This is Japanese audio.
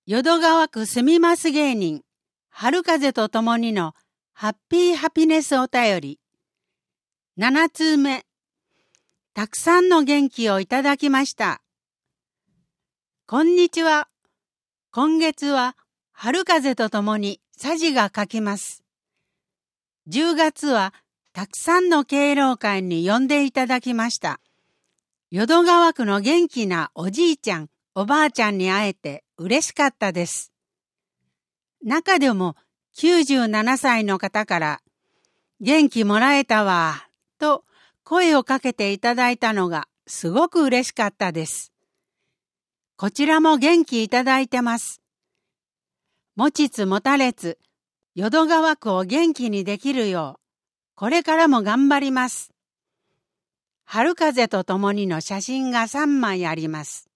淀川区住みます芸人、春風とともにのハッピーハピネスお便り。7通目。たくさんの元気をいただきました。こんにちは。今月は春風とともにさじが書きます。10月はたくさんの敬老会に呼んでいただきました。淀川区の元気なおじいちゃん、おばあちゃんに会えて嬉しかったです。中でも97歳の方から元気もらえたわと声をかけていただいたのがすごく嬉しかったです。こちらも元気いただいてます。持ちつ持たれつ、淀川区を元気にできるよう、これからも頑張ります。春風とともにの写真が3枚あります。